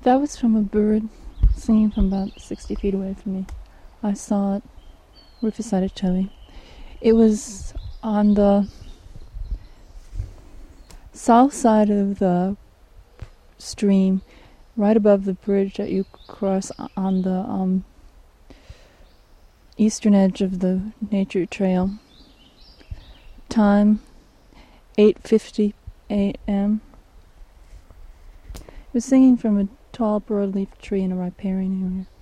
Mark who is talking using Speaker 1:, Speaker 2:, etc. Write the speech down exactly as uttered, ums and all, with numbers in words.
Speaker 1: That was from a bird singing from about sixty feet away from me. I saw it. Rufus had to tell me. It was on the south side of the stream, right above the bridge that you cross on the um, eastern edge of the nature trail. Time, eight fifty a.m. It was singing from a tall broadleaf tree in a riparian area.